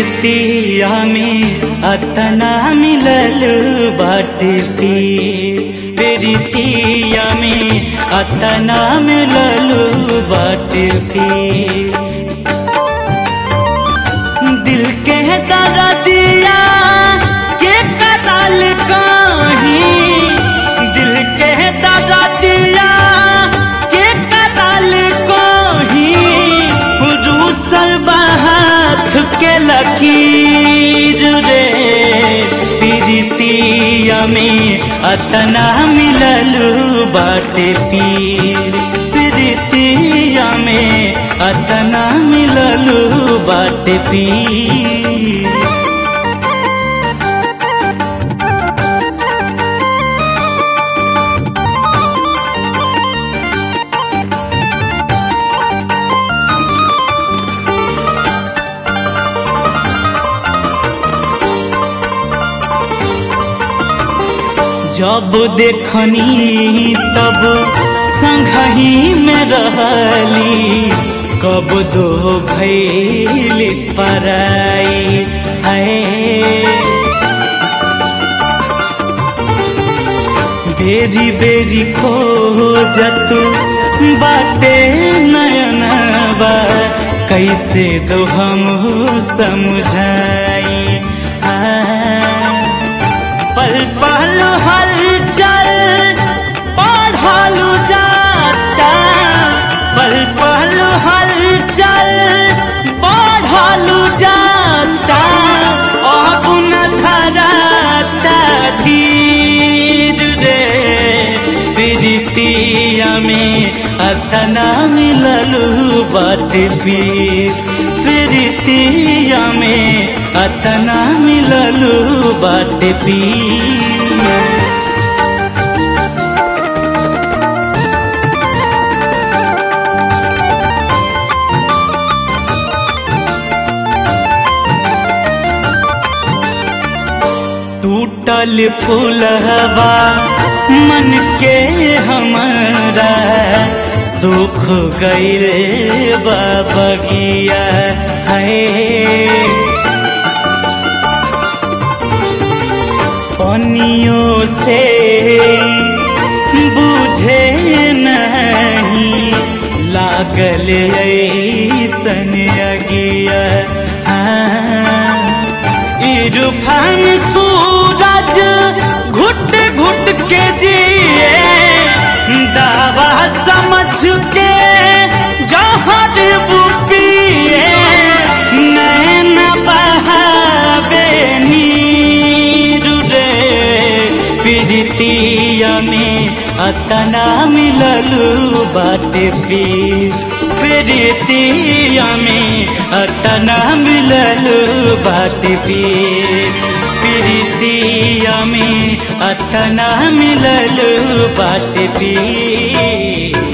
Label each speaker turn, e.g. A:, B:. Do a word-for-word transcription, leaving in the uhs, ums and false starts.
A: प्रीतिया में अतना मिलल बाटे पीर, प्रीतिया में अतना मिलल बाटे पीर। दिल के दर्दिया के कतल कहीं, दिल के दर्दिया के कतल कहीं, रूसल हाथ के लकीर रे। प्रीतिया में अतना मिलल बाटे पीर, प्रीतिया में अतना मिलल बाटे पीर। जब देखनी तब संगही में रहली, कब दो भैली पराई है। बेरी बेरी खोजत बाटे नयनबा, कैसे दो हम समझाई। पल पल हलचल पढ़लू जाता, पल पल हलचल पढ़लू जाता, अब न धराता धीर रे। प्रीतिया में अतना मिलल बाटे पीर, प्रीतिया में अतना मिलल बाटे पीर। टूटल फूलवा मन के हमारा, सूख गईल बगिया है। पनियों से बुझे नहीं, लागल ऐसन अगिया। इरफान सूरज घुट घुट के जिए, दावा समझ के जहर वो पिए, नैन बहावे नीर रे। प्रीतिया में अतना मिलल बाटे पीर, प्रीतिया में अतना मिलल बाटे पीर, प्रीतिया में अतना मिलल बाटे पीर।